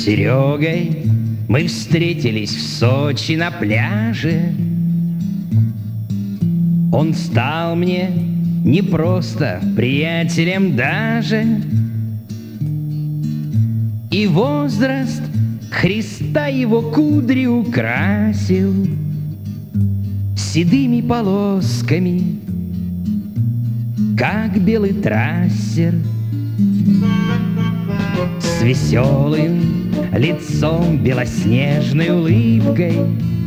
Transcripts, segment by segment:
Серегой мы встретились в Сочи на пляже. Он стал мне не просто приятелем даже, и возраст Христа его кудри украсил седыми полосками, как белый трассер. С веселым лицом, белоснежной улыбкой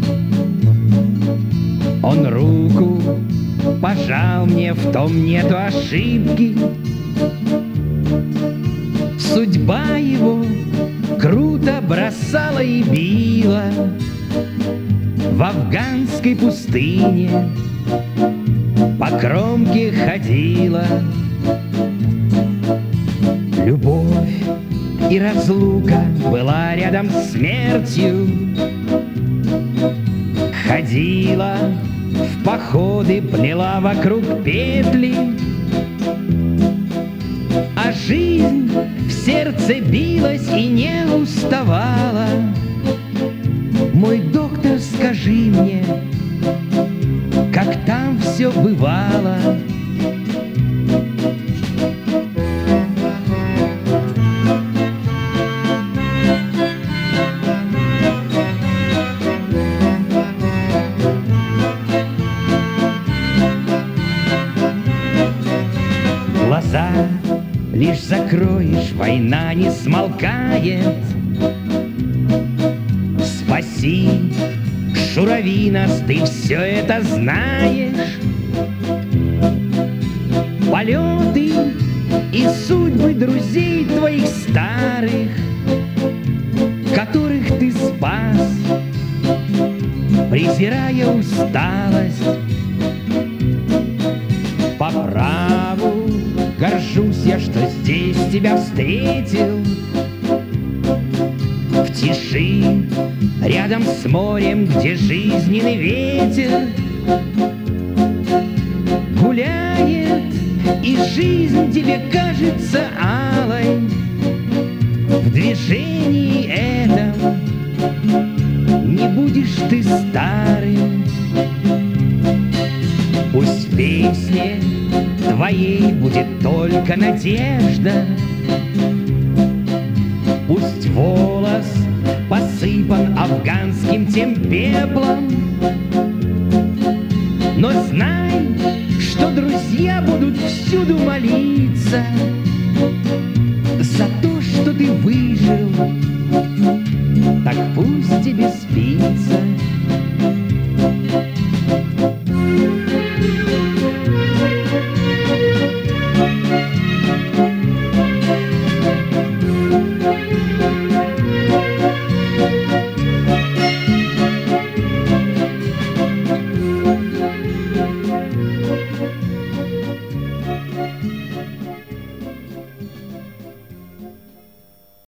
он руку пожал мне, в том нету ошибки. Судьба его круто бросала и била в афганской пустыне, по кромке ходила. Любовь и разлука была рядом с смертью, ходила в походы, плела вокруг петли, а жизнь в сердце билась и не уставала. Мой доктор, скажи мне, как там все бывало? Глаза лишь закроешь, война не смолкает. Спаси, Шуравинас, ты все это знаешь. Полеты и судьбы друзей твоих старых, которых ты спас, презирая усталость. По праву горжусь я, что здесь тебя встретил, в тиши, рядом с морем, где жизненный ветер гуляет, и жизнь тебе кажется алой. В движении этом не будешь ты старым. Пусть в песне твоей будет только надежда, пусть волос посыпан афганским тем пеплом, но знай, что друзья будут всюду молиться за то, что ты выжил. Так пусть тебе спится.